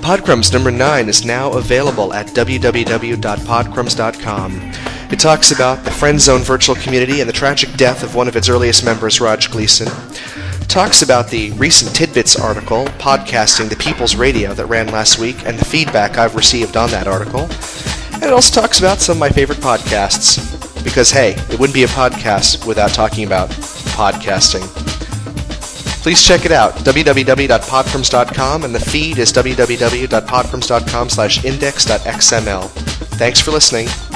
Podcrumbs number 9 is now available at www.podcrumbs.com. It talks about the Friend Zone virtual community and the tragic death of one of its earliest members, Raj Gleason. It talks about the recent Tidbits article, Podcasting the People's Radio, that ran last week, and the feedback I've received on that article. And it also talks about some of my favorite podcasts, because hey, it wouldn't be a podcast without talking about podcasting. Please check it out, www.podcrumbs.com, and the feed is www.podcrumbs.com/index.xml. Thanks for listening.